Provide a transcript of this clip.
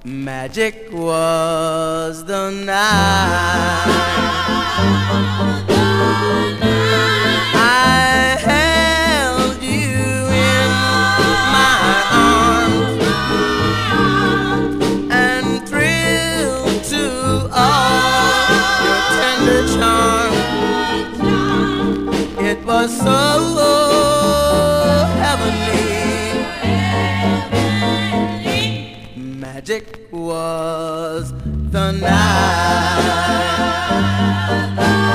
Magic was the night I held you in my arms and thrilled to all your tender charm. It was so heavenly. Magic was the night.